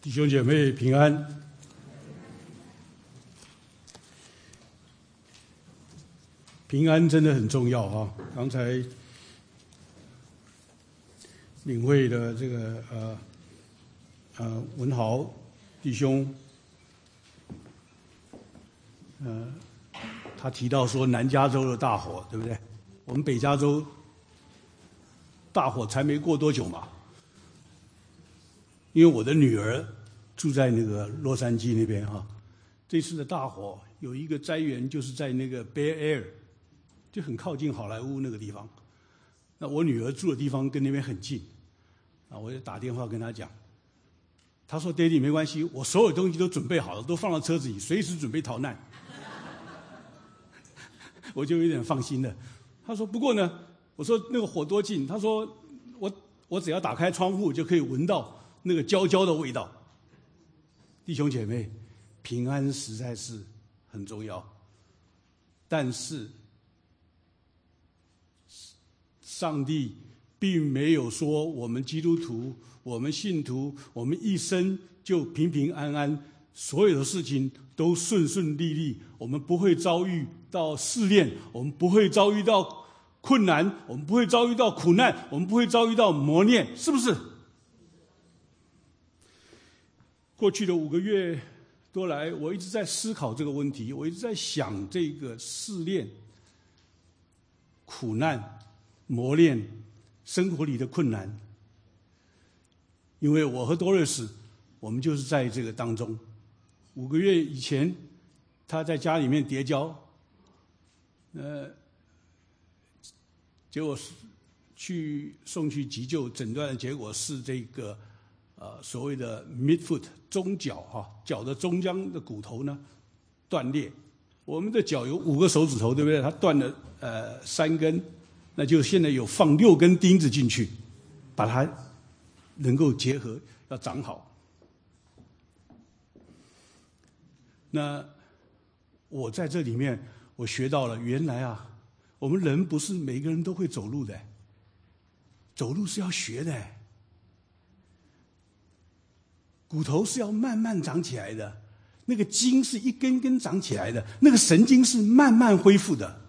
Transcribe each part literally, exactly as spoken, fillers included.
弟兄姐妹平安。平安真的很重要啊！刚才领会的这个呃呃文豪弟兄，呃，他提到说南加州的大火，对不对？我们北加州大火才没过多久嘛，因为我的女儿住在那个洛杉矶那边哈。这次的大火有一个灾源就是在那个 Bay Area， 就很靠近好莱坞那个地方。那我女儿住的地方跟那边很近，啊，我就打电话跟她讲，她说：“爹地没关系，我所有东西都准备好了，都放到车子里，随时准备逃难。”我就有点放心了。她说：“不过呢，我说那个火多近？”她说：“我我只要打开窗户就可以闻到那个焦焦的味道。”弟兄姐妹，平安实在是很重要，但是上帝并没有说我们基督徒、我们信徒、我们一生就平平安安，所有的事情都顺顺利利，我们不会遭遇到试炼，我们不会遭遇到困难，我们不会遭遇到苦难，我们不会遭遇到磨练，是不是？过去的五个月多来，我一直在思考这个问题，我一直在想这个试炼、苦难、磨练，生活里的困难。因为我和多瑞斯，我们就是在这个当中。五个月以前，他在家里面跌跤，呃，结果去送去急救，诊断的结果是这个呃所谓的 midfoot 中脚哈、啊，脚的中央的骨头呢断裂。我们的脚有五个手指头，对不对？它断了呃三根，那就现在有放六根钉子进去，把它能够结合，要长好。那我在这里面，我学到了，原来啊，我们人不是每个人都会走路的，走路是要学的，骨头是要慢慢长起来的，那个筋是一根根长起来的，那个神经是慢慢恢复的。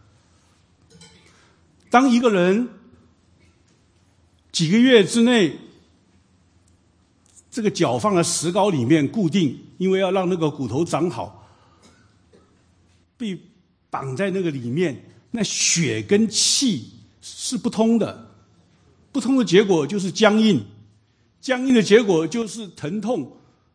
当一个人几个月之内，这个脚放在石膏里面固定，因为要让那个骨头长好，被绑在那个里面，那血跟气是不通的，不通的结果就是僵硬，僵硬的结果就是疼痛，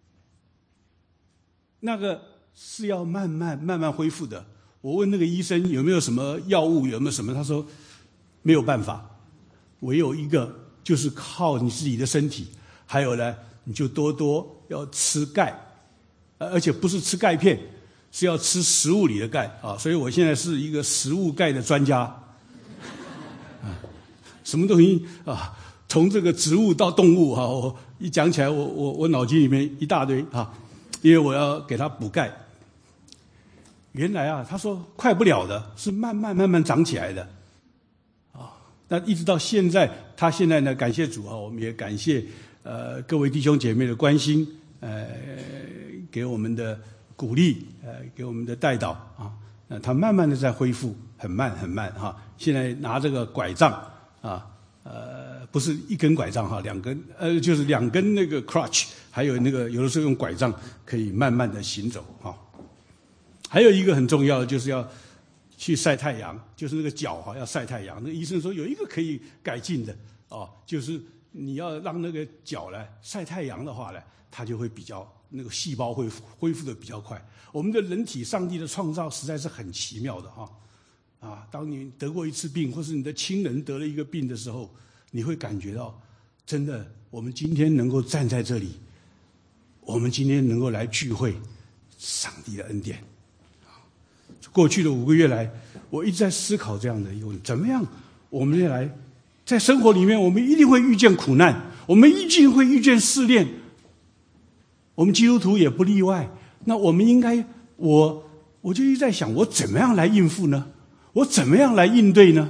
那个是要慢慢慢慢恢复的。我问那个医生有没有什么药物，有没有什么，他说没有办法，唯有一个就是靠你自己的身体，还有呢，你就多多要吃钙，而且不是吃钙片，是要吃食物里的钙啊。所以我现在是一个食物钙的专家，啊，什么东西啊，从这个植物到动物啊，我一讲起来，我我我脑筋里面一大堆啊，因为我要给它补钙。原来啊，他说快不了的，是慢慢慢慢长起来的。那一直到现在，他现在呢，感谢主啊，我们也感谢呃各位弟兄姐妹的关心，呃给我们的鼓励，呃给我们的带导啊，那他慢慢的在恢复，很慢很慢哈、啊。现在拿这个拐杖啊，呃不是一根拐杖哈，两根呃就是两根那个 crutch， 还有那个有的时候用拐杖可以慢慢的行走哈、啊。还有一个很重要的就是要去晒太阳，就是那个脚哈要晒太阳。那个医生说有一个可以改进的哦，就是你要让那个脚呢晒太阳的话呢，它就会比较那个细胞会恢复的比较快。我们的人体，上帝的创造实在是很奇妙的哈啊！当你得过一次病，或是你的亲人得了一个病的时候，你会感觉到，真的，我们今天能够站在这里，我们今天能够来聚会，上帝的恩典。过去的五个月来，我一直在思考这样的一个问题：怎么样，我们要来在生活里面，我们一定会遇见苦难，我们一定会遇见试炼，我们基督徒也不例外。那我们应该，我我就一直在想，我怎么样来应付呢？我怎么样来应对呢？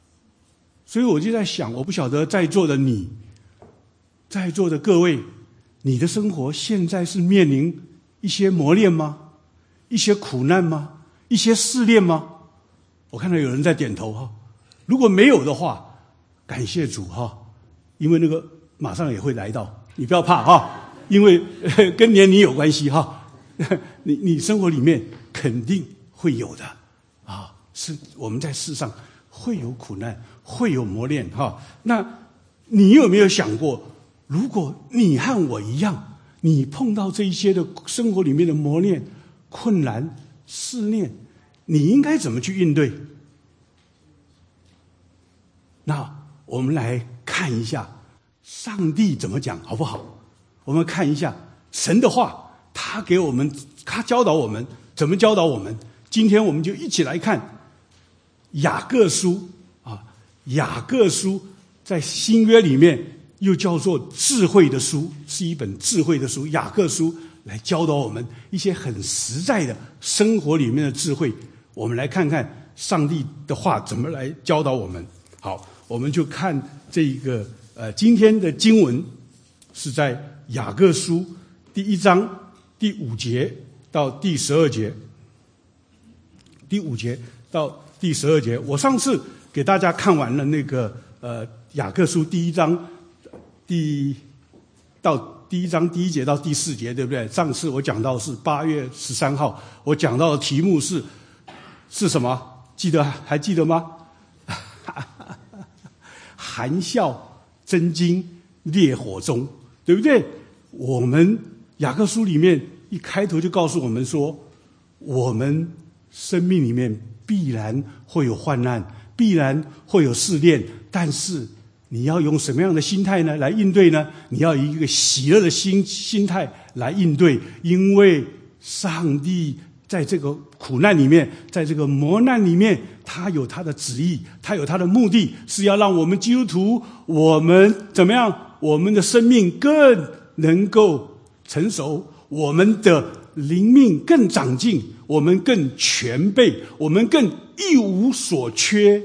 所以我就在想，我不晓得在座的你，在座的各位， 你的生活现在是面临一些磨练吗？一些苦难吗？一些试炼吗？我看到有人在点头哈。如果没有的话，感谢主哈，因为那个马上也会来到，你不要怕哈，因为跟年龄有关系哈。你你生活里面肯定会有的啊，是我们在世上会有苦难，会有磨练哈。那你有没有想过，如果你和我一样，你碰到这一些的生活里面的磨练、困难、试炼，你应该怎么去应对？那我们来看一下上帝怎么讲好不好？我们看一下神的话，他给我们，他教导我们怎么教导我们。今天我们就一起来看雅各书啊，雅各书在新约里面又叫做智慧的书，是一本智慧的书。雅各书来教导我们一些很实在的生活里面的智慧。我们来看看上帝的话怎么来教导我们。好，我们就看这个呃，今天的经文是在雅各书第一章第五节到第十二节，第五节到第十二节。我上次给大家看完了那个呃雅各书第一章第到第一章第一节到第四节，对不对？上次我讲到是八月十三号，我讲到的题目是是什么？记得还记得吗？含笑真经烈火中，对不对？我们雅各书里面一开头就告诉我们说，我们生命里面必然会有患难，必然会有试炼，但是你要用什么样的心态呢来应对呢？你要以一个喜乐的心心态来应对，因为上帝在这个苦难里面，在这个磨难里面，他有他的旨意，他有他的目的，是要让我们基督徒，我们怎么样？我们的生命更能够成熟，我们的灵命更长进，我们更全备，我们更一无所缺。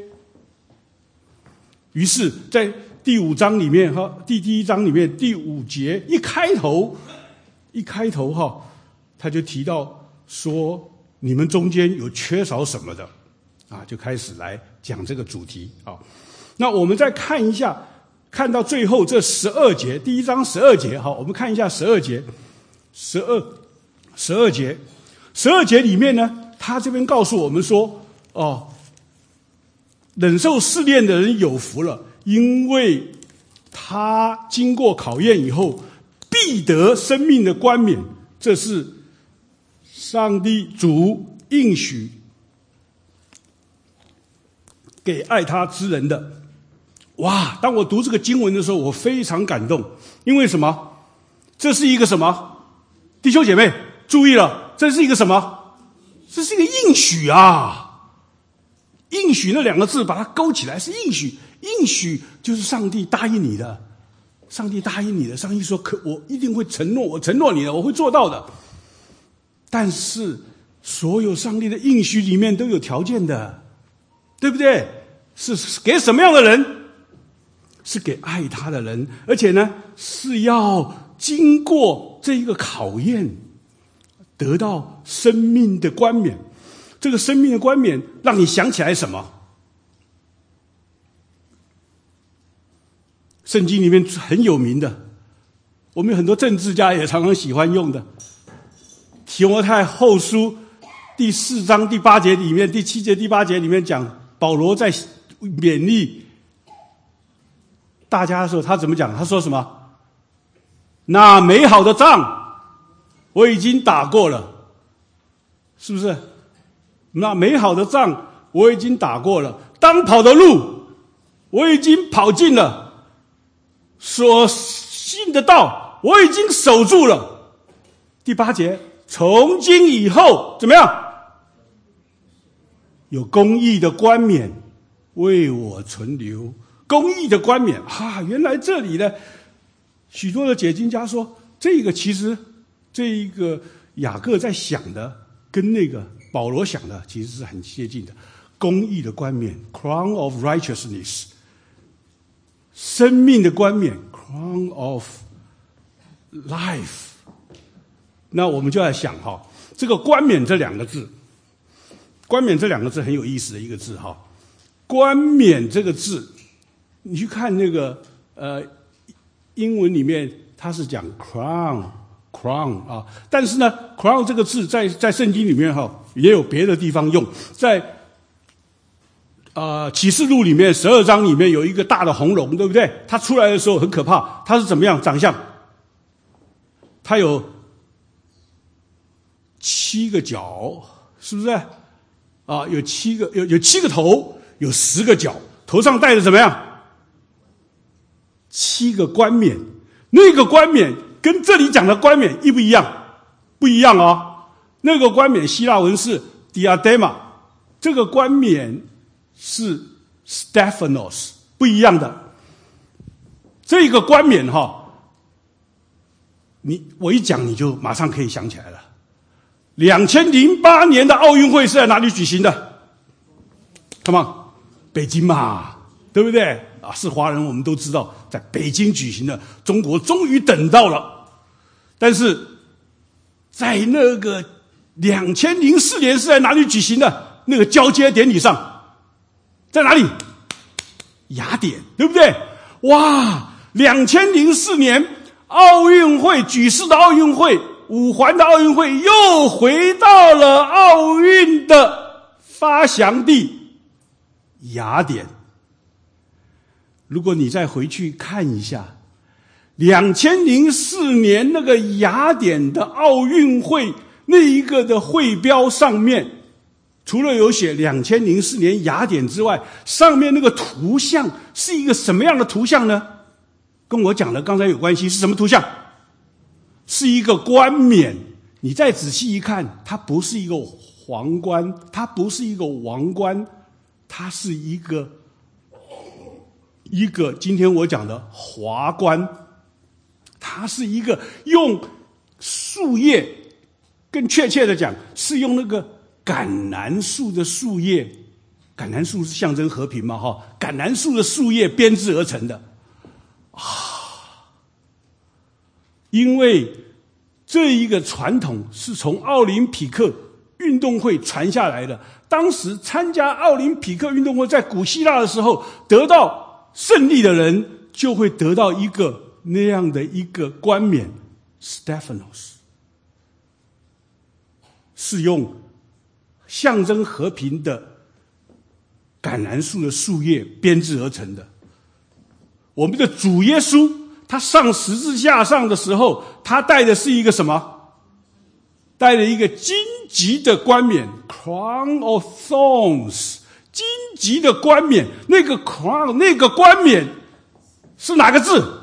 于是在第五章里面哈，第第一章里面第五节一开头，一开头哈，他就提到说你们中间有缺少什么的啊，就开始来讲这个主题啊。那我们再看一下，看到最后这十二节，第一章十二节哈，我们看一下十二节，十二十二节，十二节里面呢，他这边告诉我们说，哦，忍受试炼的人有福了，因为他经过考验以后，必得生命的冠冕。这是上帝主应许给爱他之人的。哇！当我读这个经文的时候，我非常感动，因为什么？这是一个什么？弟兄姐妹注意了，这是一个什么？这是一个应许啊！应许那两个字把它勾起来，是应许。应许就是上帝答应你的，上帝答应你的，上帝说可我一定会承诺，我承诺你的，我会做到的。但是所有上帝的应许里面都有条件的，对不对？是给什么样的人？是给爱他的人，而且呢是要经过这一个考验，得到生命的冠冕。这个生命的冠冕让你想起来什么？圣经里面很有名的，我们有很多政治家也常常喜欢用的提摩太后书第四章第八节里面，第七节第八节里面讲，保罗在勉励大家的时候，他怎么讲？他说什么？那美好的仗我已经打过了，是不是？那美好的仗我已经打过了，当跑的路我已经跑尽了，所信的道我已经守住了。第八节，从今以后怎么样？有公义的冠冕为我存留。公义的冠冕啊，原来这里呢，许多的解经家说，这个其实这一个雅各在想的，跟那个保罗想的其实是很接近的。公义的冠冕 ，crown of righteousness， 生命的冠冕 ，crown of life。那我们就在想哈，这个冠冕这两个字，冠冕这两个字很有意思的一个字哈。冠冕这个字，你去看那个呃英文里面，它是讲 crown crown 啊，但是呢 crown 这个字在在圣经里面哈也有别的地方用，在呃启示录里面十二章里面有一个大的红龙，对不对？它出来的时候很可怕，它是怎么样长相？它有七个角，是不是？啊，有七个有有七个头，有十个角，头上戴着怎么样？七个冠冕。那个冠冕跟这里讲的冠冕一不一样？不一样哦。那个冠冕希腊文是 diadema， 这个冠冕是 Stephanos， 不一样的。这个冠冕哈、哦，你我一讲你就马上可以想起来了。两千零八年的奥运会是在哪里举行的 ？Come on， 北京嘛，对不对？啊，是华人，我们都知道，在北京举行的，中国终于等到了。但是，在那个两千零四年是在哪里举行的？那个交接典礼上，在哪里？雅典，对不对？哇，两千零四年奥运会举世的奥运会，五环的奥运会又回到了奥运的发祥地雅典。如果你再回去看一下两千零四年那个雅典的奥运会那一个的会标上面，除了有写两千零四年雅典之外，上面那个图像是一个什么样的图像呢？跟我讲的刚才有关系，是什么图像？是一个冠冕。你再仔细一看，它不是一个皇冠，它不是一个王冠，它是一个一个今天我讲的华冠。它是一个用树叶，更确切的讲是用那个橄榄树的树叶，橄榄树是象征和平嘛，哈，橄榄树的树叶编织而成的啊。因为这一个传统是从奥林匹克运动会传下来的，当时参加奥林匹克运动会在古希腊的时候，得到胜利的人就会得到一个那样的一个冠冕 Stephanos， 是用象征和平的橄榄树的树叶编织而成的。我们的主耶稣他上十字架上的时候，他戴的是一个什么？戴了一个荆棘的冠冕 Crown of Thorns， 荆棘的冠冕。那个 crown 那个冠冕是哪个字？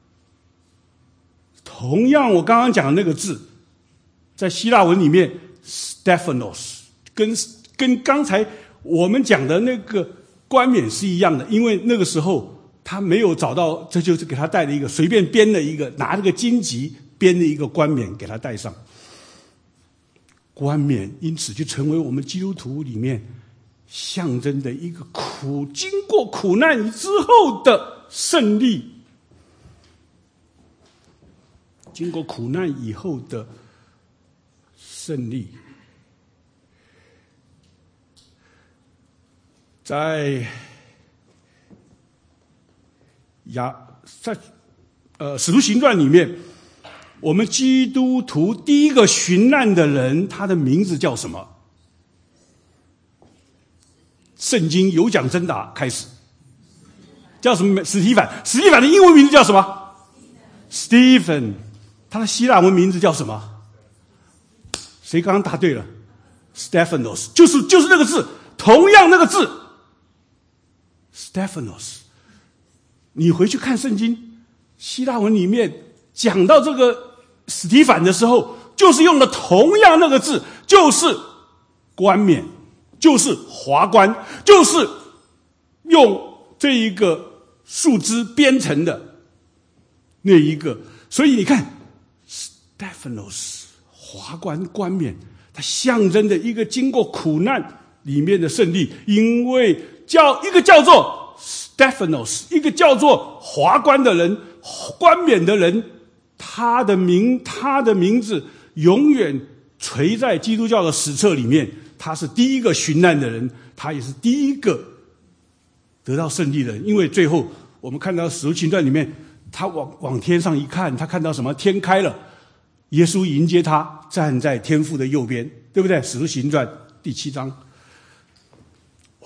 同样我刚刚讲的那个字，在希腊文里面 Stephanos 跟跟刚才我们讲的那个冠冕是一样的，因为那个时候他没有找到，这就是给他戴了一个随便编了一个，拿这个荆棘编了一个冠冕给他戴上。冠冕因此就成为我们基督徒里面象征的一个苦经过苦难之后的胜利，经过苦难以后的胜利。在亚在呃《使徒行传》里面，我们基督徒第一个殉难的人，他的名字叫什么？圣经有奖征答开始，叫什么？史提反。史提反的英文名字叫什么 ？Stephen。他的希腊文名字叫什么？谁刚刚答对了 ？Stephanos， 就是就是那个字，同样那个字 ，Stephanos。你回去看圣经，希腊文里面讲到这个史提反的时候，就是用了同样那个字，就是冠冕，就是华冠，就是用这一个树枝编成的那一个。所以你看 Stephanos 华冠冠冕，它象征着一个经过苦难里面的胜利，因为叫一个叫做Stephanos， 一个叫做华冠的人，冠冕的人， 他的名，他的名字永远垂在基督教的史册里面。他是第一个殉难的人，他也是第一个得到胜利的人。因为最后我们看到《使徒行传》里面，他往往天上一看，他看到什么？天开了，耶稣迎接他，站在天父的右边，对不对？《使徒行传》第七章。哇，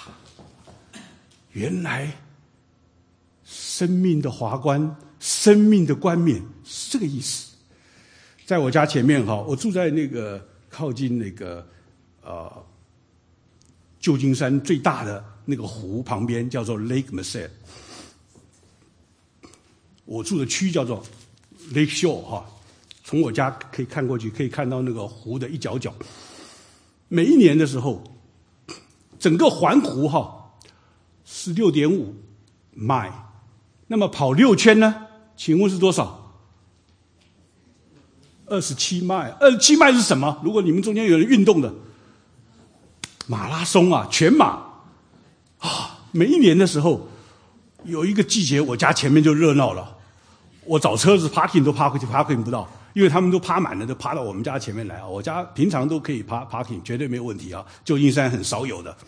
原来生命的华冠，生命的冠冕是这个意思。在我家前面哈，我住在那个靠近那个呃旧金山最大的那个湖旁边，叫做 Lake Merced。我住的区叫做 Lake Shore 哈，从我家可以看过去，可以看到那个湖的一角角。每一年的时候，整个环湖哈是 六点五 迈，那么跑六圈呢？请问是多少？二十七迈。二十七迈是什么？如果你们中间有人运动的，马拉松啊，全马啊！每一年的时候，有一个季节，我家前面就热闹了。我找车子 parking 都 parking parking 不到，因为他们都趴满了，都趴到我们家前面来啊。我家平常都可以趴 parking， 绝对没有问题啊。旧金山很少有的。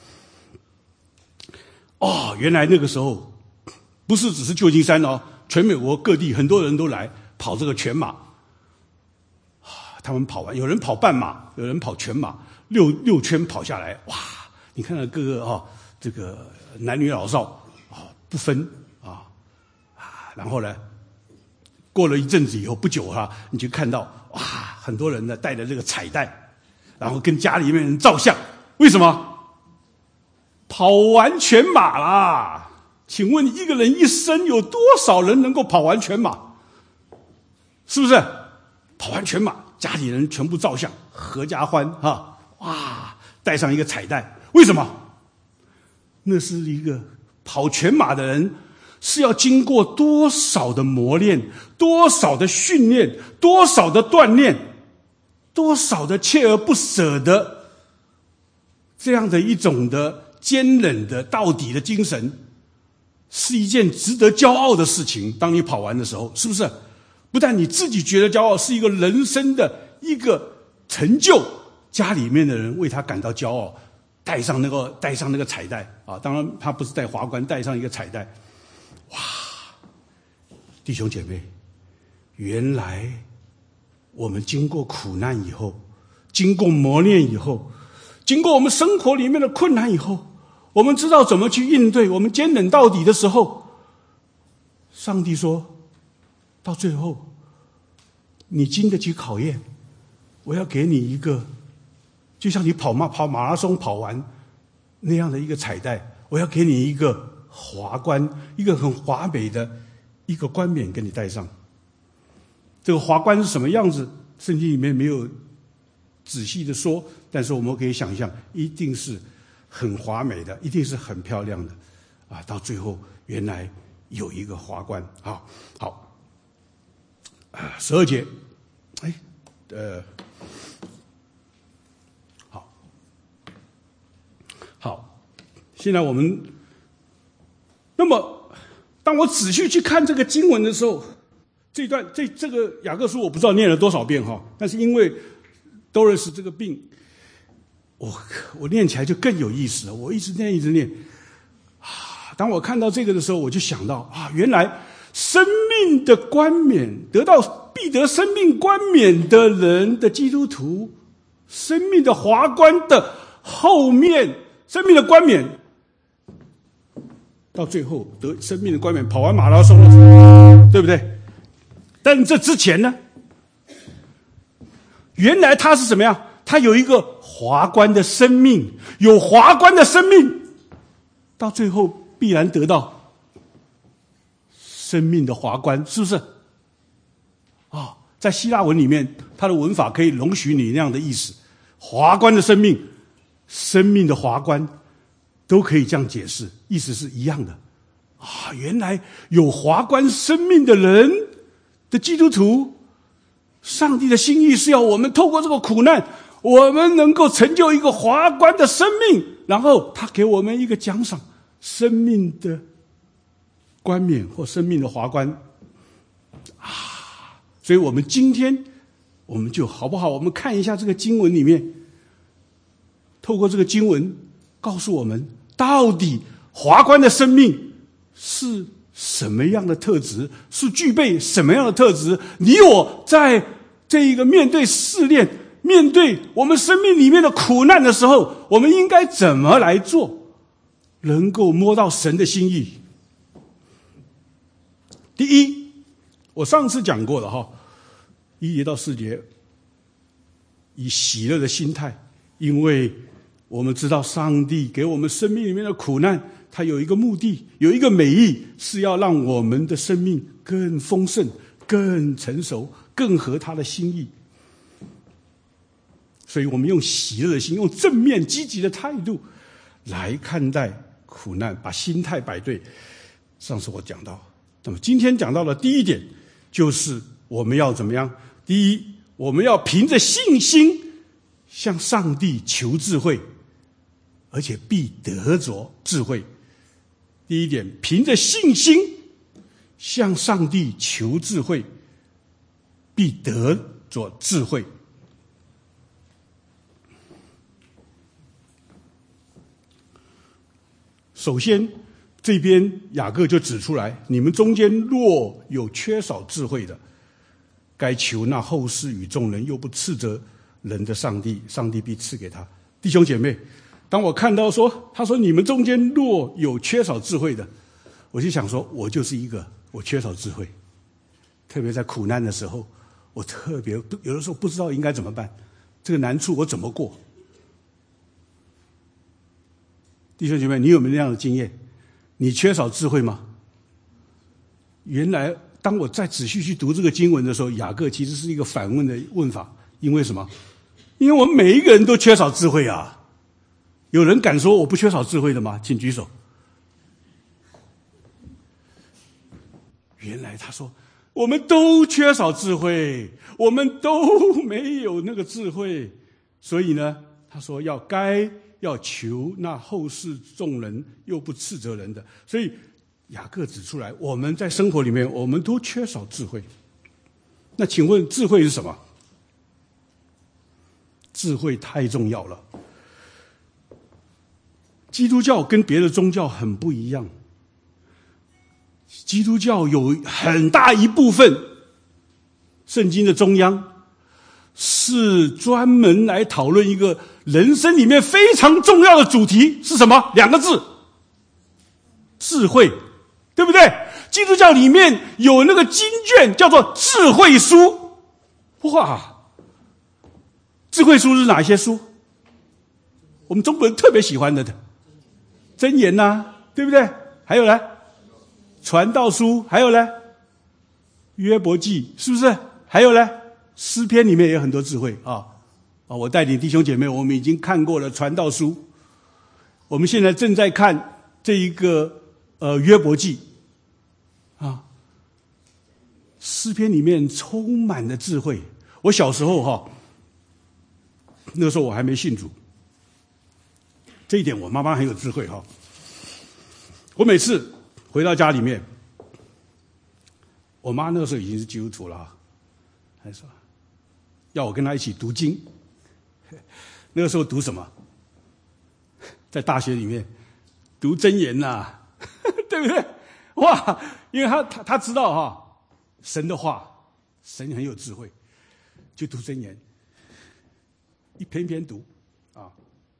哦，原来那个时候不是只是旧金山哦，全美国各地很多人都来跑这个全马。他们跑完，有人跑半马，有人跑全马，六六圈跑下来，哇！你看到各个啊、哦，这个男女老少啊、哦、不分啊啊，然后呢，过了一阵子以后，不久哈、啊，你就看到哇，很多人呢带着这个彩带，然后跟家里面人照相。为什么？跑完全马啦！请问一个人一生有多少人能够跑完全马？是不是？跑完全马，家里人全部照相，合家欢哈！哇，带上一个彩带，为什么？那是一个跑全马的人是要经过多少的磨练，多少的训练，多少的锻炼，多少的锲而不舍的这样的一种的坚韧的到底的精神，是一件值得骄傲的事情。当你跑完的时候，是不是？不但你自己觉得骄傲，是一个人生的一个成就，家里面的人为他感到骄傲，带上那个带上那个彩带啊，当然他不是带华冠，带上一个彩带。哇，弟兄姐妹，原来我们经过苦难以后，经过磨练以后，经过我们生活里面的困难以后，我们知道怎么去应对，我们坚忍到底的时候，上帝说到最后，你经得起考验，我要给你一个，就像你跑马跑马拉松跑完那样的一个彩带，我要给你一个华冠，一个很华美的一个冠冕给你戴上。这个华冠是什么样子？圣经里面没有仔细的说，但是我们可以想象，一定是很华美的，一定是很漂亮的啊！到最后，原来有一个华冠啊！好。啊，十二节，哎，呃，好，好，现在我们，那么，当我仔细去看这个经文的时候，这段这这个雅各书我不知道念了多少遍哈，但是因为 Doris 这个病，我我念起来就更有意思了。我一直念一直念，啊，当我看到这个的时候，我就想到啊，原来。生命的冠冕，得到必得生命冠冕的人的基督徒，生命的华冠的后面，生命的冠冕，到最后得生命的冠冕，跑完马拉松了，对不对？但这之前呢，原来他是什么样？他有一个华冠的生命，有华冠的生命，到最后必然得到生命的华冠，是不是？啊、哦，在希腊文里面，它的文法可以容许你那样的意思，华冠的生命，生命的华冠，都可以这样解释，意思是一样的。啊，原来有华冠生命的人的基督徒，上帝的心意是要我们透过这个苦难，我们能够成就一个华冠的生命，然后他给我们一个奖赏，生命的冠冕或生命的华冠啊！ 所以我们今天我们就好不好？我们看一下这个经文里面，透过这个经文告诉我们，到底华冠的生命是什么样的特质，是具备什么样的特质？你我在这一个面对试炼，面对我们生命里面的苦难的时候，我们应该怎么来做，能够摸到神的心意？第一，我上次讲过了哈，一节到四节，以喜乐的心态，因为我们知道上帝给我们生命里面的苦难，它有一个目的，有一个美意，是要让我们的生命更丰盛、更成熟、更合他的心意。所以我们用喜乐的心，用正面积极的态度来看待苦难，把心态摆对。上次我讲到，那么今天讲到的第一点，就是我们要怎么样？第一，我们要凭着信心向上帝求智慧，而且必得着智慧。第一点，凭着信心向上帝求智慧，必得着智慧。首先，这边雅各就指出来，你们中间若有缺少智慧的，该求那后世与众人又不斥责人的上帝，上帝必赐给他。弟兄姐妹，当我看到说，他说你们中间若有缺少智慧的，我就想说，我就是一个，我缺少智慧，特别在苦难的时候，我特别有的时候不知道应该怎么办，这个难处我怎么过？弟兄姐妹，你有没有那样的经验？你缺少智慧吗？原来当我再仔细去读这个经文的时候，雅各其实是一个反问的问法。因为什么？因为我们每一个人都缺少智慧啊。有人敢说我不缺少智慧的吗？请举手。原来他说我们都缺少智慧，我们都没有那个智慧，所以呢，他说要该要求那后世众人又不斥责人的。所以雅各指出来，我们在生活里面我们都缺少智慧。那请问智慧是什么？智慧太重要了。基督教跟别的宗教很不一样，基督教有很大一部分圣经的中央是专门来讨论一个人生里面非常重要的主题，是什么？两个字：智慧，对不对？基督教里面有那个经卷叫做智慧书。哇，智慧书是哪些书？我们中国人特别喜欢的箴言呐、啊，对不对？还有呢，传道书，还有呢，约伯记，是不是？还有呢，诗篇里面也有很多智慧啊啊！我带领弟兄姐妹，我们已经看过了传道书，我们现在正在看这一个呃约伯记啊，诗篇里面充满了智慧。我小时候哈，那个时候我还没信主，这一点我妈妈很有智慧哈。我每次回到家里面，我妈那个时候已经是基督徒了，还说要我跟她一起读经。那个时候读什么？在大学里面读箴言呐、啊，对不对？哇，因为他他他知道哈，神的话，神很有智慧，就读箴言，一篇篇读啊。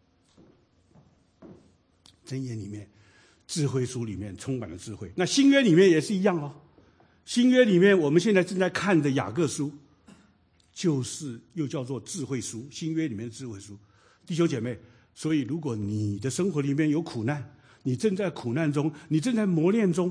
箴言里面，智慧书里面充满了智慧。那新约里面也是一样哦。新约里面我们现在正在看的雅各书，就是又叫做智慧书，新约里面的智慧书。弟兄姐妹，所以如果你的生活里面有苦难，你正在苦难中，你正在磨练中，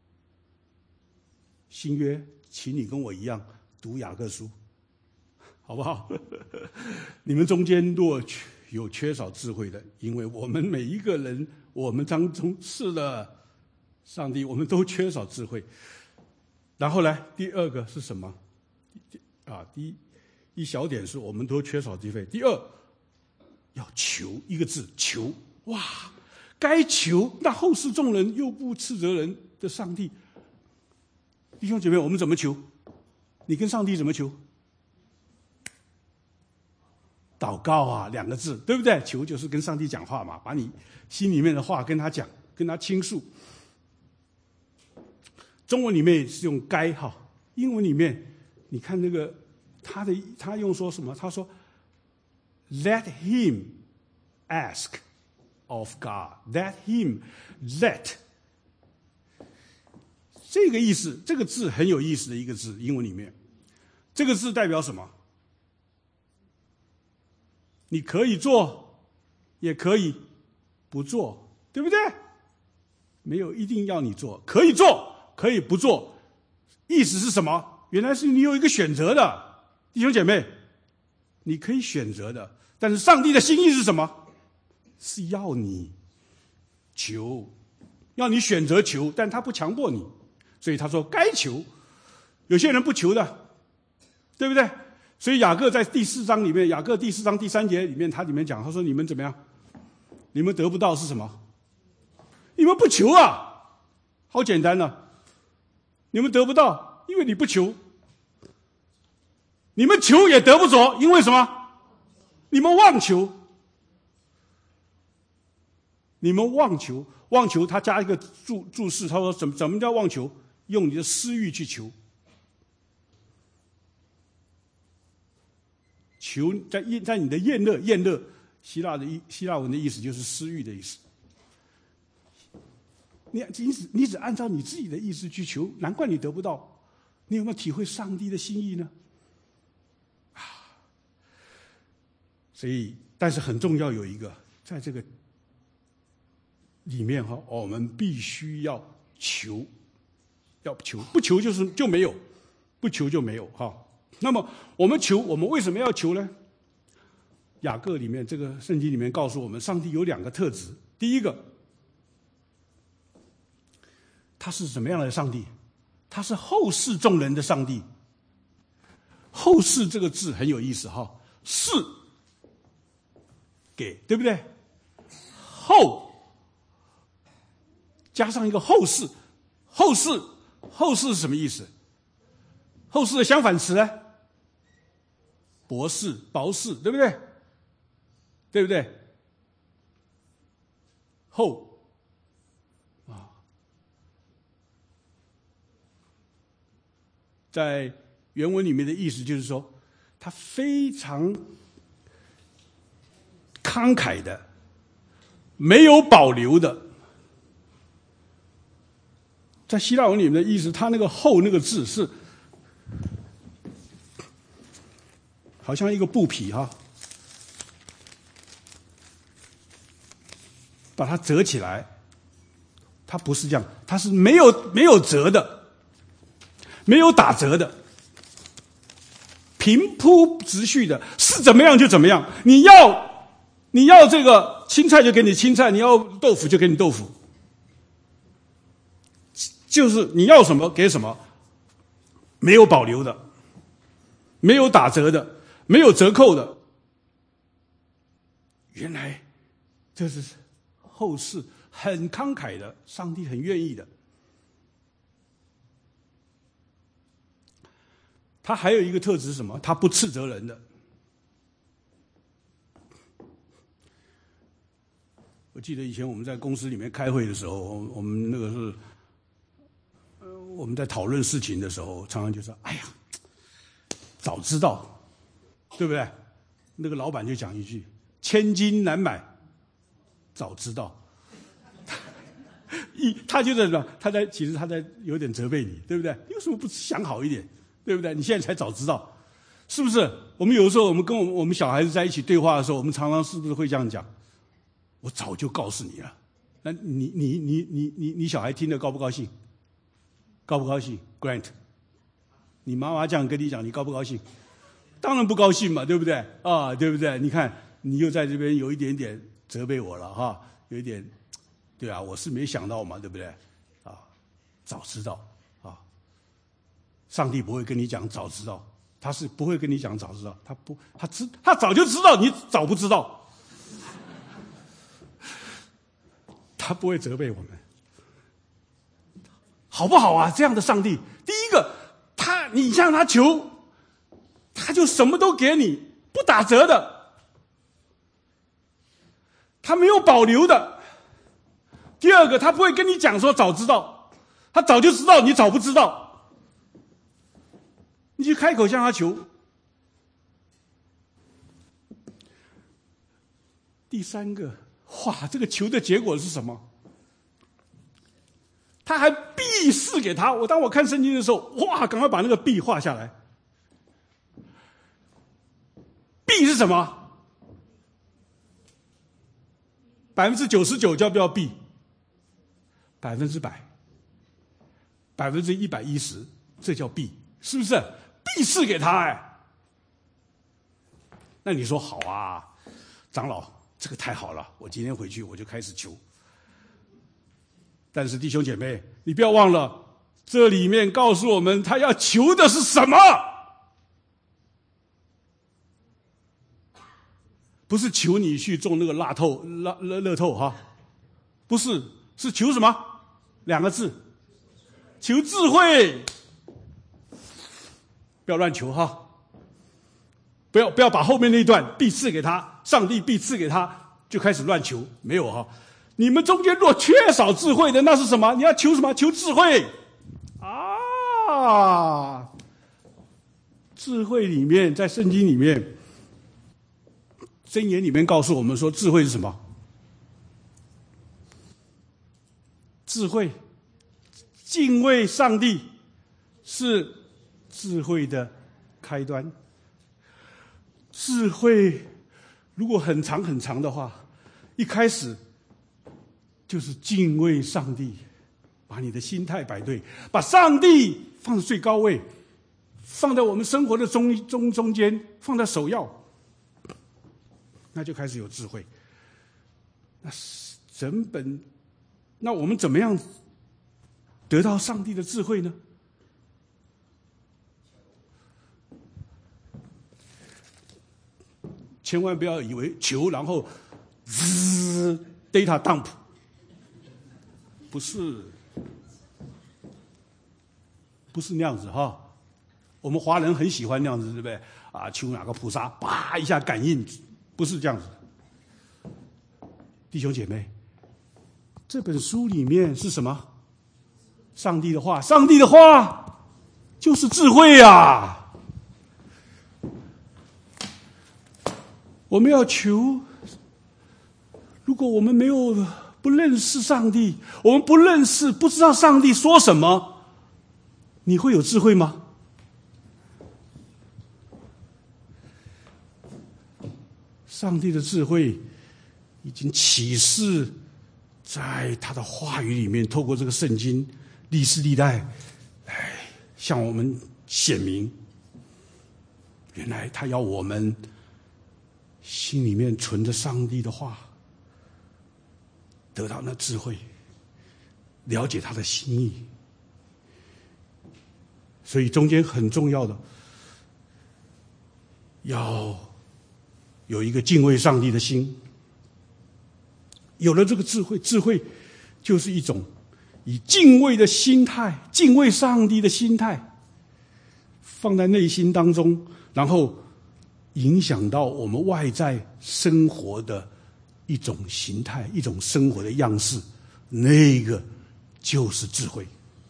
新约请你跟我一样读雅各书，好不好？你们中间若有缺少智慧的，因为我们每一个人，我们当中是的，上帝，我们都缺少智慧。然后呢，第二个是什么？啊，第一一小点是我们都缺少智慧。第二，要求，一个字，求。哇，该求那后世众人又不斥责人的上帝。弟兄姐妹，我们怎么求？ 你跟上帝怎么求？祷告啊，两个字，对不对？求就是跟上帝讲话嘛，把你心里面的话跟他讲，跟他倾诉。中文里面是用该哈，英文里面你看那个他的他用说什么？他说 ，Let him ask of God. Let him let。这个意思，这个字很有意思的一个字，英文里面，这个字代表什么？你可以做，也可以不做，对不对？没有一定要你做，可以做，可以不做。意思是什么？原来是你有一个选择的，弟兄姐妹，你可以选择的。但是上帝的心意是什么？是要你求，要你选择求，但他不强迫你。所以他说该求，有些人不求的，对不对？所以雅各在第四章里面，雅各第四章第三节里面，他里面讲，他说你们怎么样？你们得不到是什么？你们不求啊，好简单啊，你们得不到，因为你不求。你们求也得不着，因为什么？你们妄求。你们妄求，妄求，他加一个注注释，他说怎么怎么叫妄求？用你的私欲去求，求在在你的厌乐，厌乐，希腊的意希腊文的意思就是私欲的意思。你你只你只按照你自己的意思去求，难怪你得不到。你有没有体会上帝的心意呢？啊！所以，但是很重要有一个，在这个里面哈，我们必须要求。要求，不求就是就没有，不求就没有哈。那么我们求，我们为什么要求呢？雅各里面这个圣经里面告诉我们，上帝有两个特质。第一个，他是什么样的上帝？他是后世众人的上帝。后世这个字很有意思哈，是给，对不对？后加上一个后世，后世。后世是什么意思？后世的相反词呢？博士、博士，对不对？对不对？后啊，在原文里面的意思就是说，他非常慷慨的，没有保留的。在希腊文里面的意思，他那个后那个字是好像一个布匹哈，把它折起来，它不是这样，它是没有没有折的，没有打折的，平铺直叙的，是怎么样就怎么样。你要你要这个青菜就给你青菜，你要豆腐就给你豆腐。就是你要什么给什么，没有保留的，没有打折的，没有折扣的。原来这是后世很慷慨的，上帝很愿意的。他还有一个特质是什么？他不斥责人的。我记得以前我们在公司里面开会的时候，我们那个是。我们在讨论事情的时候，常常就说：“哎呀，早知道，对不对？”那个老板就讲一句：“千金难买，早知道。”一他就在说，他在其实他在有点责备你，对不对？你为什么不想好一点，对不对？你现在才早知道，是不是？我们有的时候，我们跟我们我们小孩子在一起对话的时候，我们常常是不是会这样讲？我早就告诉你了，那你你你你你你小孩听得高不高兴？高不高兴 ？Grant， 你妈妈这样跟你讲，你高不高兴？当然不高兴嘛，对不对？啊，对不对？你看，你又在这边有一点点责备我了哈，有一点，对啊，我是没想到嘛，对不对？啊，早知道啊，上帝不会跟你讲早知道，他是不会跟你讲早知道，他不，他知，他早就知道，你早不知道，他不会责备我们。好不好啊？这样的上帝，第一个，他你向他求，他就什么都给你，不打折的，他没有保留的。第二个，他不会跟你讲说早知道，他早就知道，你早不知道，你就开口向他求。第三个，哇，这个求的结果是什么？他还必赐给他。我当我看圣经的时候，哇，赶快把那个必画下来。必是什么？百分之九十九叫不叫必？百分之百，百分之一百一十，这叫必，是不是？必赐给他哎。那你说好啊，长老，这个太好了，我今天回去我就开始求。但是弟兄姐妹，你不要忘了，这里面告诉我们他要求的是什么？不是求你去中那个乐透乐乐乐透哈，不是，是求什么？两个字，求智慧。不要乱求哈，不要不要把后面那一段必赐给他，上帝必赐给他，就开始乱求，没有哈。你们中间若缺少智慧的，那是什么？你要求什么？求智慧啊！智慧里面，在圣经里面，箴言里面告诉我们说，智慧是什么？智慧，敬畏上帝是智慧的开端。智慧如果很长很长的话，一开始就是敬畏上帝，把你的心态摆对，把上帝放在最高位，放在我们生活的中中中间，放在首要，那就开始有智慧。那整本，那我们怎么样得到上帝的智慧呢？千万不要以为求然后滋 data dump， 不是，不是那样子哈。我们华人很喜欢那样子，对不对？啊，求哪个菩萨，啪一下感应，不是这样子。弟兄姐妹，这本书里面是什么？上帝的话，上帝的话就是智慧啊！我们要求，如果我们没有不认识上帝，我们不认识，不知道上帝说什么，你会有智慧吗？上帝的智慧已经启示在他的话语里面，透过这个圣经历世历代来向我们显明，原来他要我们心里面存着上帝的话，得到那智慧，了解他的心意。所以中间很重要的，要有一个敬畏上帝的心。有了这个智慧，智慧就是一种以敬畏的心态，敬畏上帝的心态放在内心当中，然后影响到我们外在生活的一种形态，一种生活的样式，那个就是智慧。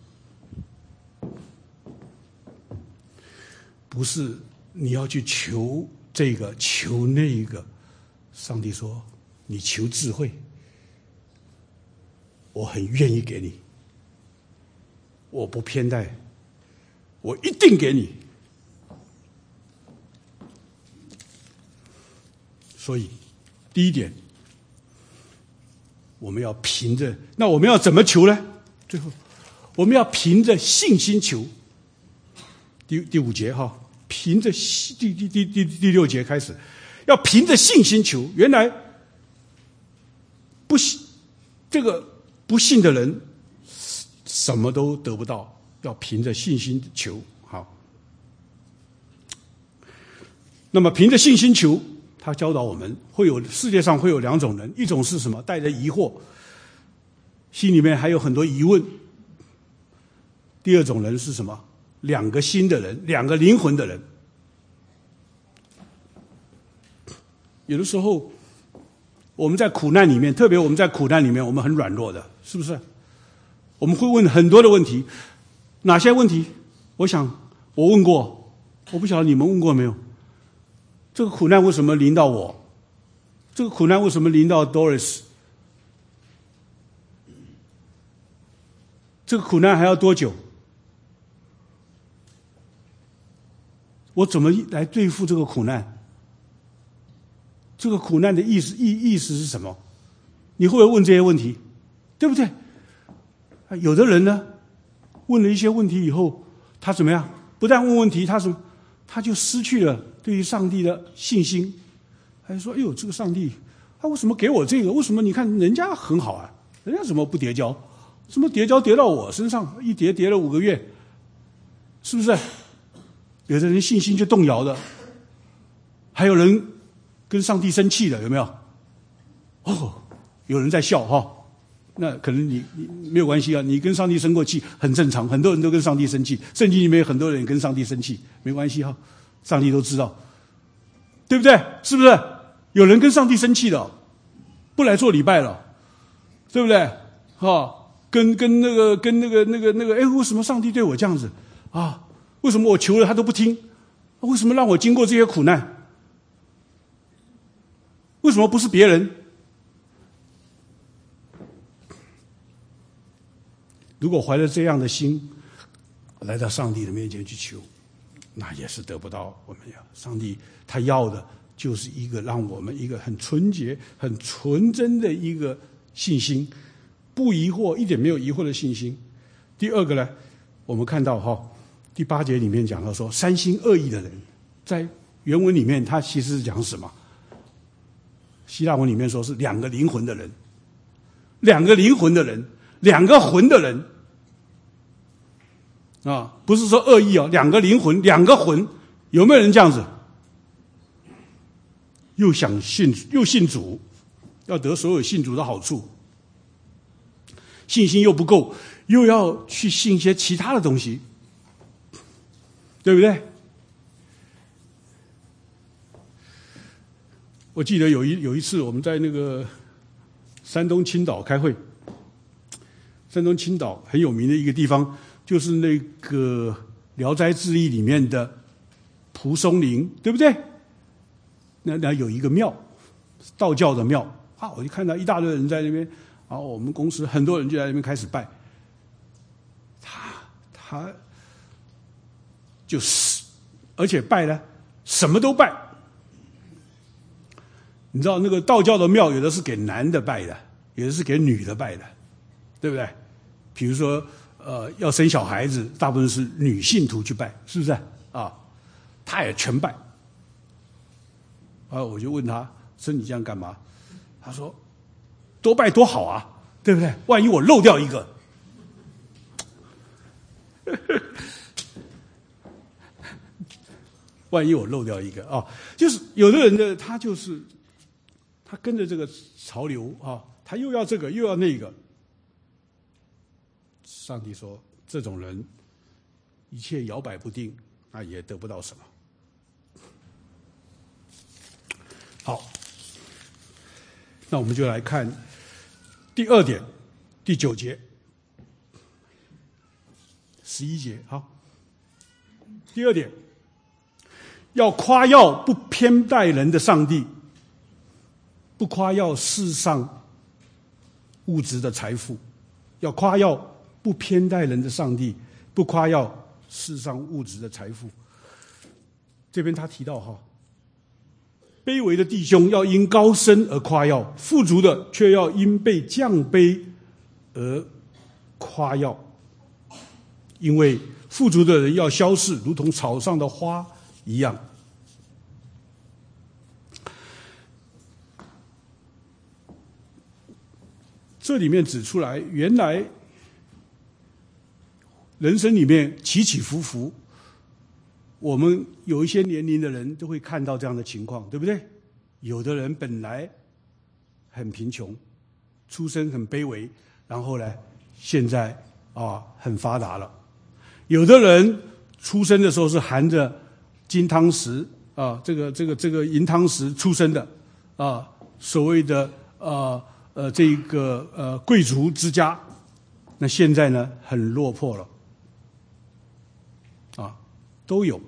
不是你要去求这个求那个，上帝说你求智慧，我很愿意给你，我不偏待，我一定给你。所以第一点，我们要凭着，那我们要怎么求呢？最后我们要凭着信心求。第第五节哈，凭着第第第第第六节开始，要凭着信心求。原来不信这个不信的人什么都得不到，要凭着信心求。好，那么凭着信心求，他教导我们会有世界上会有两种人，一种是什么？带着疑惑，心里面还有很多疑问。第二种人是什么？ 两个心的人，两个灵魂的人。有的时候我们在苦难里面，特别我们在苦难里面，我们很软弱的，是不是？我们会问很多的问题。哪些问题？我想我问过，我不晓得你们问过没有。这个苦难为什么临到我？这个苦难为什么临到 Doris？ 这个苦难还要多久？我怎么来对付这个苦难？这个苦难的意思意意思是什么？你会不会问这些问题？对不对？有的人呢，问了一些问题以后，他怎么样？不但问问题，他什么？他就失去了对于上帝的信心。他就说：“哎呦，这个上帝，他为什么给我这个？为什么你看人家很好啊？人家怎么不叠交？什么叠交叠到我身上，一叠叠了五个月，是不是？”有的人信心就动摇的，还有人跟上帝生气的，有没有？哦，有人在笑哈、哦，那可能你你没有关系啊，你跟上帝生过气很正常，很多人都跟上帝生气，圣经里面有很多人跟上帝生气，没关系哈、哦，上帝都知道，对不对？是不是？有人跟上帝生气的，不来做礼拜了，对不对？哈、哦，跟跟那个跟那个那个那个，哎，为什么上帝对我这样子啊？为什么我求了他都不听？为什么让我经过这些苦难？为什么不是别人？如果怀着这样的心来到上帝的面前去求，那也是得不到我们要上帝他要的就是一个让我们一个很纯洁、很纯真的一个信心，不疑惑，一点没有疑惑的信心。第二个呢，我们看到哈。第八节里面讲到说，三心二意的人，在原文里面他其实是讲什么？希腊文里面说是两个灵魂的人，两个灵魂的人，两个魂的人啊，不是说恶意哦，两个灵魂，两个魂，有没有人这样子？又想信又信主，要得所有信主的好处，信心又不够，又要去信一些其他的东西。对不对？我记得有一有一次我们在那个山东青岛开会，山东青岛很有名的一个地方，就是那个《聊斋志异》里面的蒲松龄，对不对？那那有一个庙，道教的庙啊，我就看到一大堆人在那边，然后我们公司很多人就在那边开始拜，他他。就是，而且拜呢，什么都拜。你知道那个道教的庙，有的是给男的拜的，有的是给女的拜的，对不对？比如说，呃，要生小孩子，大部分是女信徒去拜，是不是啊？他也全拜。啊，我就问他说：“你这样干嘛？”他说：“多拜多好啊，对不对？万一我漏掉一个。”万一我漏掉一个啊，就是有的人呢，他就是他跟着这个潮流啊，他又要这个又要那个。上帝说，这种人一切摇摆不定，那也得不到什么。好，那我们就来看第二点，第九节、十一节。好，第二点。要夸耀不偏待人的上帝，不夸耀世上物质的财富，要夸耀不偏待人的上帝，不夸耀世上物质的财富。这边他提到哈，卑微的弟兄要因高升而夸耀，富足的却要因被降卑而夸耀，因为富足的人要消逝，如同草上的花一样。这里面指出来，原来人生里面起起伏伏，我们有一些年龄的人都会看到这样的情况，对不对？有的人本来很贫穷，出身很卑微，然后呢，现在啊很发达了；有的人出生的时候是含着金汤匙啊，这个这个这个银汤匙出生的啊，所谓的呃呃这个呃贵族之家，那现在呢很落魄了，啊，都有。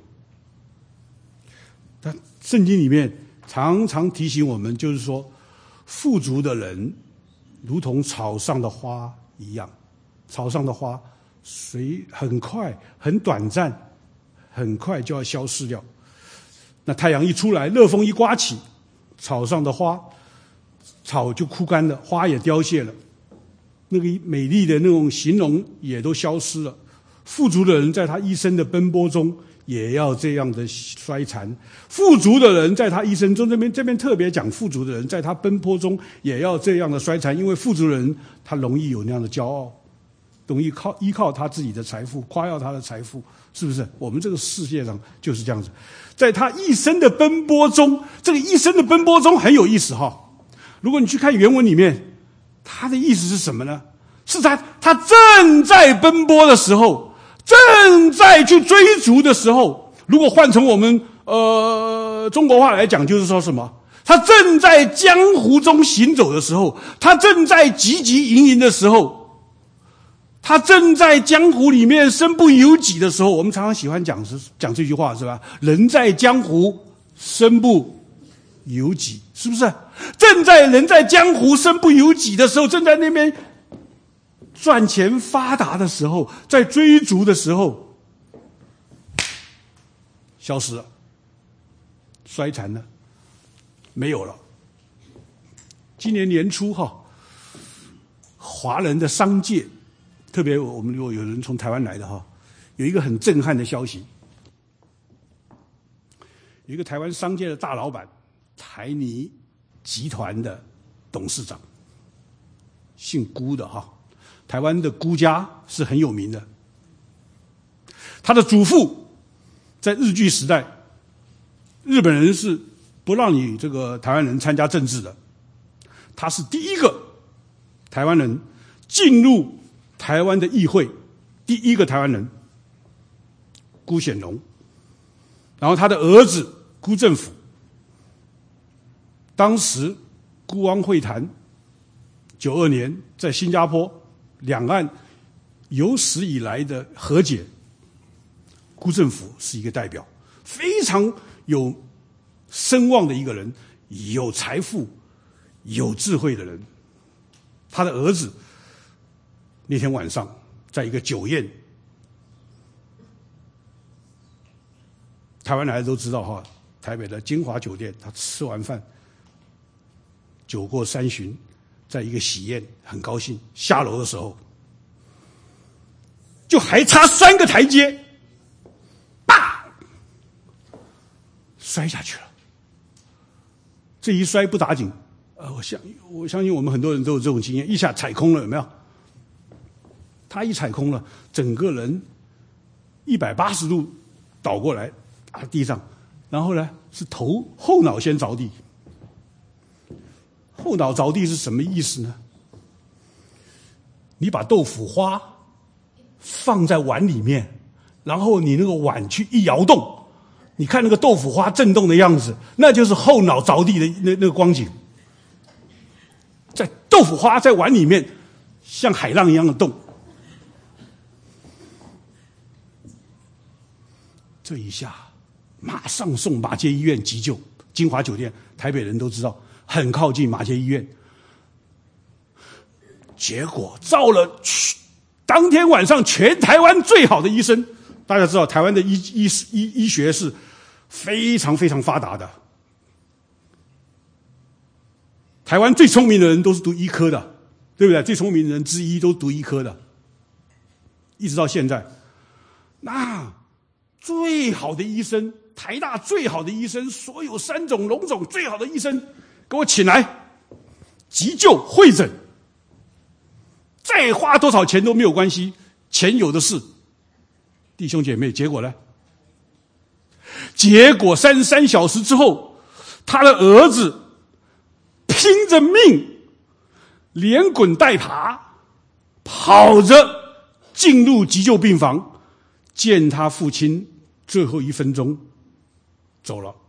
但圣经里面常常提醒我们，就是说，富足的人如同草上的花一样，草上的花随很快、很短暂，很快就要消失掉。那太阳一出来，热风一刮起，草上的花，草就枯干了，花也凋谢了，那个美丽的那种形容也都消失了。富足的人在他一生的奔波中，也要这样的衰残。富足的人在他一生中，这边这边特别讲富足的人在他奔波中也要这样的衰残，因为富足的人他容易有那样的骄傲，容易靠依靠他自己的财富，夸耀他的财富，是不是？我们这个世界上就是这样子，在他一生的奔波中，这个一生的奔波中很有意思哈。如果你去看原文里面，他的意思是什么呢？是他他正在奔波的时候。正在去追逐的时候，如果换成我们呃中国话来讲，就是说什么？他正在江湖中行走的时候，他正在汲汲营营的时候，他正在江湖里面身不由己的时候，我们常常喜欢讲讲这句话，是吧？人在江湖，身不由己，是不是？正在人在江湖身不由己的时候，正在那边赚钱发达的时候，在追逐的时候，消失了，衰残了，没有了。今年年初哈，华人的商界，特别我们如果有人从台湾来的哈，有一个很震撼的消息，有一个台湾商界的大老板，台泥集团的董事长，姓辜的哈。台湾的辜家是很有名的，他的祖父在日据时代，日本人是不让你这个台湾人参加政治的，他是第一个台湾人进入台湾的议会，第一个台湾人辜显荣，然后他的儿子辜振甫，当时辜汪会谈九二年在新加坡。两岸有史以来的和解，辜振甫是一个代表，非常有声望的一个人，有财富、有智慧的人。他的儿子那天晚上在一个酒宴，台湾来的都知道哈，台北的金华酒店，他吃完饭，酒过三巡。在一个喜宴，很高兴，下楼的时候，就还差三个台阶，啪，摔下去了。这一摔不打紧，呃，我相我相信我们很多人都有这种经验，一下踩空了，有没有？他一踩空了，整个人一百八十度倒过来，打地上，然后呢，是头后脑先着地。后脑着地是什么意思呢？你把豆腐花放在碗里面，然后你那个碗去一摇动，你看那个豆腐花震动的样子，那就是后脑着地的那那个光景。在豆腐花在碗里面像海浪一样的动，这一下马上送马偕医院急救，金华酒店台北人都知道。很靠近马偕医院，结果照了当天晚上全台湾最好的医生。大家知道台湾的医医医医学是非常非常发达的，台湾最聪明的人都是读医科的，对不对？最聪明的人之一都读医科的，一直到现在，那最好的医生，台大最好的医生，所有三种龙种最好的医生。给我请来，急救会诊，再花多少钱都没有关系，钱有的是。弟兄姐妹，结果呢？结果三十三小时之后，他的儿子拼着命，连滚带爬，跑着进入急救病房， 见他父亲最后一分钟走了。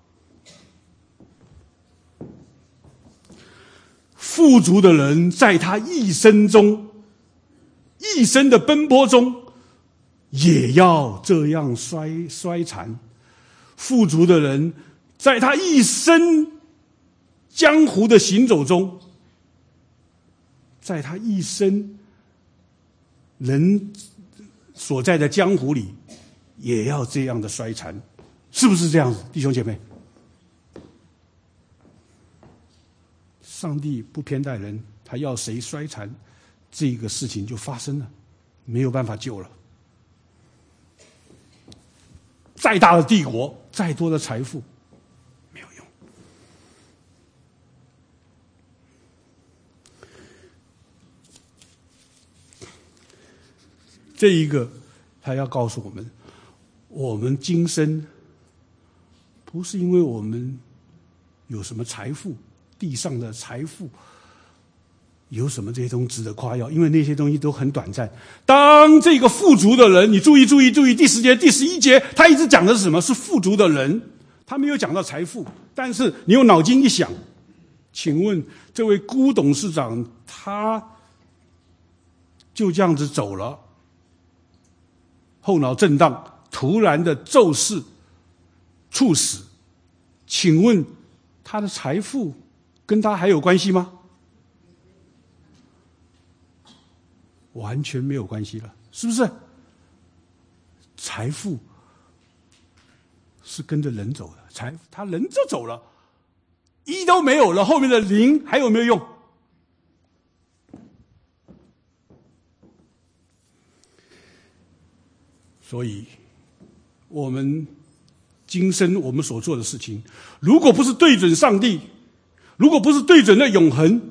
富足的人在他一生中，一生的奔波中，也要这样衰衰残。富足的人在他一生江湖的行走中，在他一生人所在的江湖里，也要这样的衰残，是不是这样子，弟兄姐妹？上帝不偏待人，他要谁衰残，这个事情就发生了，没有办法救了。再大的帝国，再多的财富，没有用。这一个，他要告诉我们，我们今生不是因为我们有什么财富，地上的财富有什么这些东西值得夸耀，因为那些东西都很短暂。当这个富足的人，你注意注意注意，第十节第十一节他一直讲的是什么？是富足的人，他没有讲到财富。但是你用脑筋一想，请问这位辜董事长他就这样子走了，后脑震荡，突然的骤逝猝死，请问他的财富跟他还有关系吗？完全没有关系了，是不是？财富是跟着人走的，财他人就走了，一都没有了，后面的零还有没有用？所以我们今生我们所做的事情，如果不是对准上帝，如果不是对准了永恒，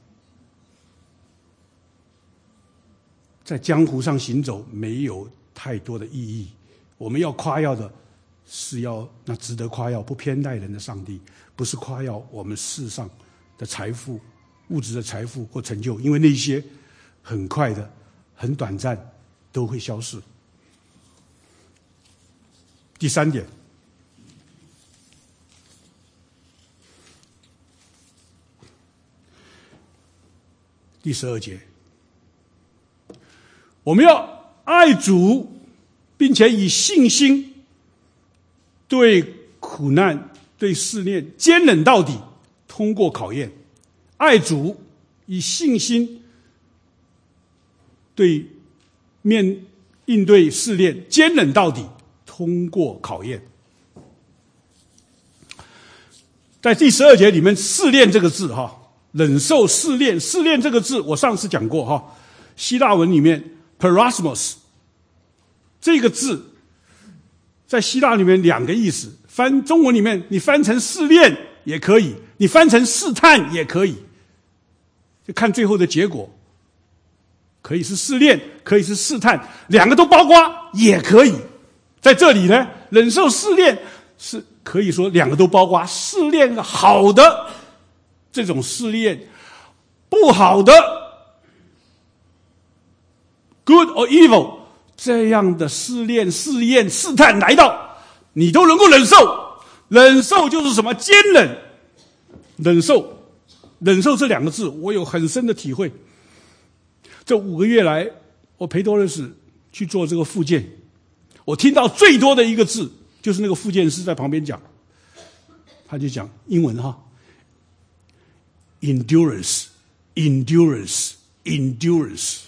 在江湖上行走没有太多的意义。我们要夸耀的是要那值得夸耀不偏待人的上帝，不是夸耀我们世上的财富、物质的财富或成就，因为那些很快的、很短暂，都会消逝。第三点，第十二节，我们要爱主，并且以信心对苦难、对试炼坚忍到底，通过考验。爱主，以信心对面应对试炼坚忍到底，通过考验。在第十二节里面，试炼这个字哈，忍受试炼，试炼这个字我上次讲过哈，希腊文里面 peirasmos 这个字在希腊里面两个意思，翻中文里面你翻成试炼也可以，你翻成试探也可以，就看最后的结果，可以是试炼，可以是试探，两个都包括也可以。在这里呢，忍受试炼是可以说两个都包括，试炼好的这种试炼，不好的 good or evil 这样的试炼、试验、试探来到，你都能够忍受。忍受就是什么？坚忍。忍受，忍受这两个字，我有很深的体会。这五个月来，我陪多瑞斯去做这个复健，我听到最多的一个字，就是那个复健师在旁边讲，他就讲英文哈 ，endurance, endurance, endurance。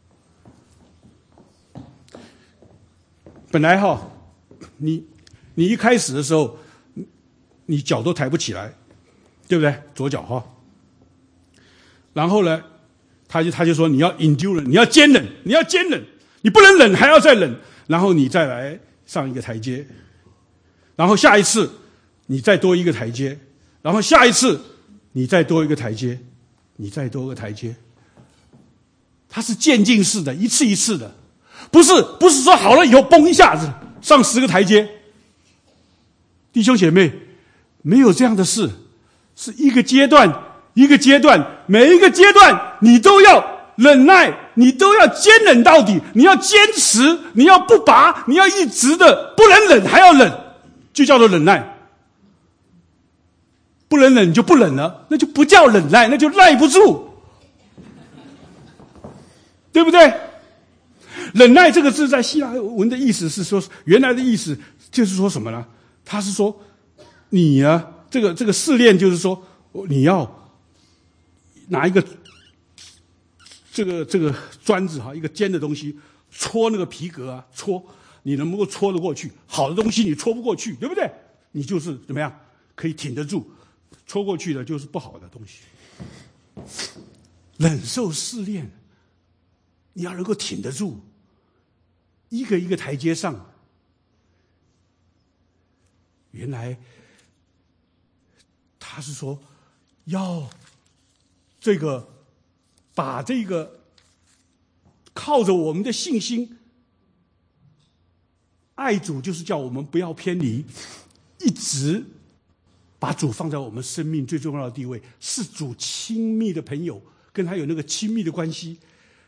本来哈，你你一开始的时候，你脚都抬不起来，对不对？左脚哈。然后呢，他就他就说你要 endurance， 你要坚忍，你要坚忍，你不能忍还要再忍，然后你再来上一个台阶，然后下一次你再多一个台阶，然后下一次你再多一个台阶，你再多个台阶。它是渐进式的，一次一次的。不是不是说好了以后嘣一下子上十个台阶，弟兄姐妹，没有这样的事，是一个阶段一个阶段，每一个阶段你都要忍耐，你都要坚忍到底，你要坚持，你要不拔，你要一直的不能忍还要忍，就叫做忍耐。不能忍就不忍了，那就不叫忍耐，那就耐不住，对不对？忍耐这个字在希腊文的意思是说，原来的意思就是说什么呢？他是说你呢，这个这个试炼就是说，你要拿一个这个这个砖子哈，一个尖的东西戳那个皮革啊，戳你能不能够戳得过去？好的东西你戳不过去，对不对？你就是怎么样可以挺得住。戳过去的就是不好的东西。忍受试炼，你要能够挺得住，一个一个台阶上。原来他是说要这个把这个靠着我们的信心爱主，就是叫我们不要偏离，一直把主放在我们生命最重要的地位，是主亲密的朋友，跟他有那个亲密的关系，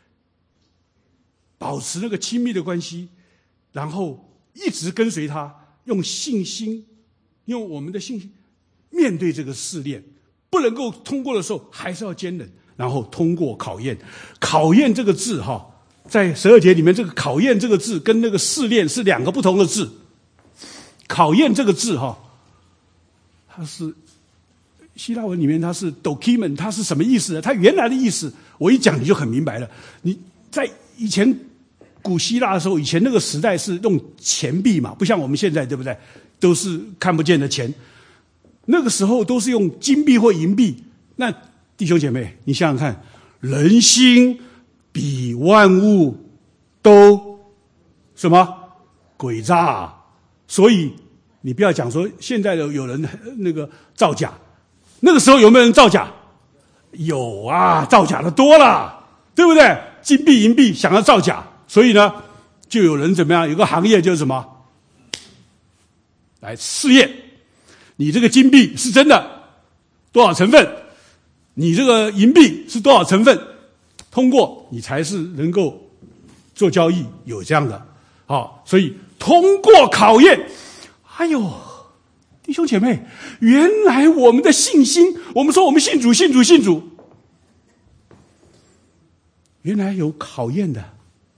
保持那个亲密的关系，然后一直跟随他，用信心，用我们的信心面对这个试炼，不能够通过的时候还是要坚忍，然后通过考验。考验这个字哈，在十二节里面，这个考验这个字跟那个试炼是两个不同的字。考验这个字哈，它是希腊文里面它是 dokimen， 它是什么意思呢？它原来的意思我一讲你就很明白了。你在以前古希腊的时候，以前那个时代是用钱币嘛，不像我们现在，对不对？都是看不见的钱。那个时候都是用金币或银币。那弟兄姐妹，你想想看，人心比万物都什么诡诈，所以你不要讲说现在的有人那个造假，那个时候有没有人造假？有啊，造假的多了，对不对？金币银币想要造假，所以呢就有人怎么样，有个行业就是什么来试验你这个金币是真的多少成分，你这个银币是多少成分，通过你才是能够做交易，有这样的好，所以通过考验。哎呦，弟兄姐妹，原来我们的信心，我们说我们信主信主信主，原来有考验的。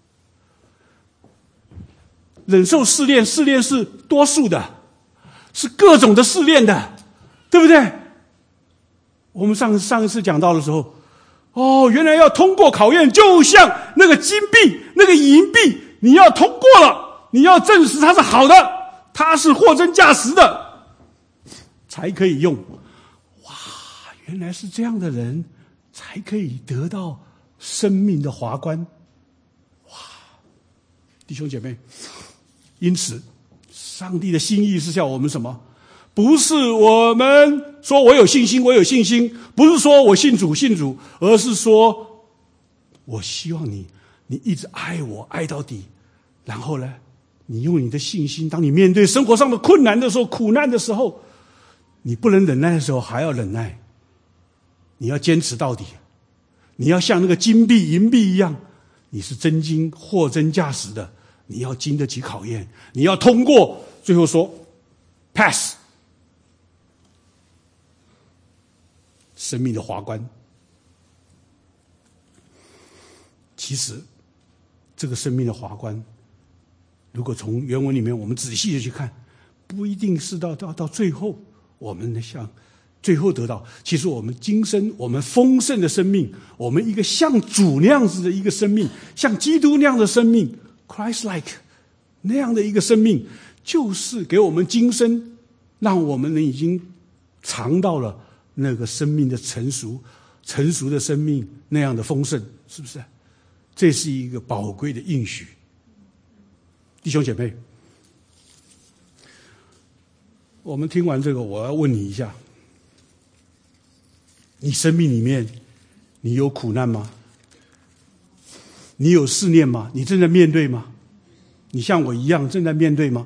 忍受试炼，试炼是多数的，是各种的试炼的，对不对？我们上上一次讲到的时候，哦，原来要通过考验，就像那个金币那个银币，你要通过了，你要证实它是好的，它是货真价实的，才可以用。哇，原来是这样的人才可以得到生命的华冠。哇，弟兄姐妹，因此上帝的心意是叫我们什么？不是我们说我有信心我有信心，不是说我信主信主，而是说我希望你你一直爱我爱到底，然后呢你用你的信心，当你面对生活上的困难的时候，苦难的时候，你不能忍耐的时候还要忍耐，你要坚持到底，你要像那个金币银币一样，你是真金货真价实的，你要经得起考验，你要通过，最后说 pass 生命的华冠。其实这个生命的华冠，如果从原文里面我们仔细的去看，不一定是到到到最后我们像最后得到，其实我们今生我们丰盛的生命，我们一个像主那样子的一个生命，像基督那样的生命 Christ-like 那样的一个生命，就是给我们今生让我们已经尝到了那个生命的成熟，成熟的生命那样的丰盛，是不是？这是一个宝贵的应许。弟兄姐妹，我们听完这个，我要问你一下，你生命里面你有苦难吗？你有试炼吗？你正在面对吗？你像我一样正在面对吗？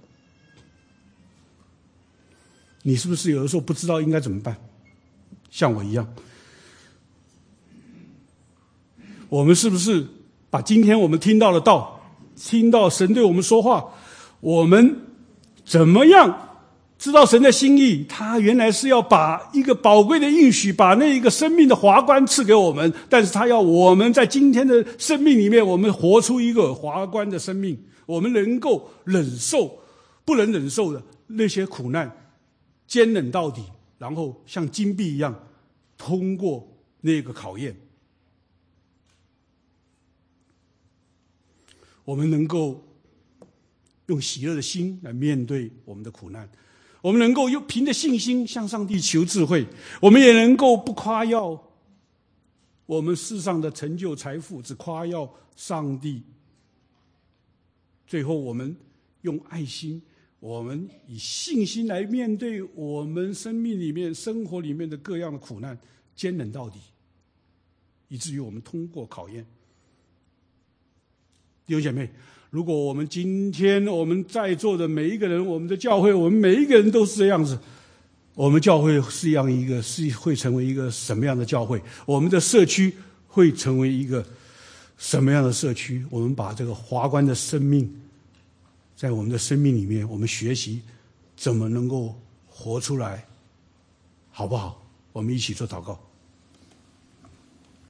你是不是有的时候不知道应该怎么办？像我一样， 我们是不是把今天我们听到的道，听到神对我们说话，我们怎么样知道神的心意？他原来是要把一个宝贵的应许，把那一个生命的华冠赐给我们，但是他要我们在今天的生命里面，我们活出一个华冠的生命，我们能够忍受不能忍受的那些苦难，坚忍到底，然后像金币一样通过那个考验。我们能够用喜乐的心来面对我们的苦难，我们能够用凭着信心向上帝求智慧，我们也能够不夸耀我们世上的成就财富，只夸耀上帝。最后我们用爱心，我们以信心来面对我们生命里面生活里面的各样的苦难，坚忍到底，以至于我们通过考验。弟兄姐妹，如果我们今天我们在座的每一个人，我们的教会，我们每一个人都是这样子，我们教会是一样一个是会成为一个什么样的教会？我们的社区会成为一个什么样的社区？我们把这个华冠的生命在我们的生命里面，我们学习怎么能够活出来，好不好？我们一起做祷告。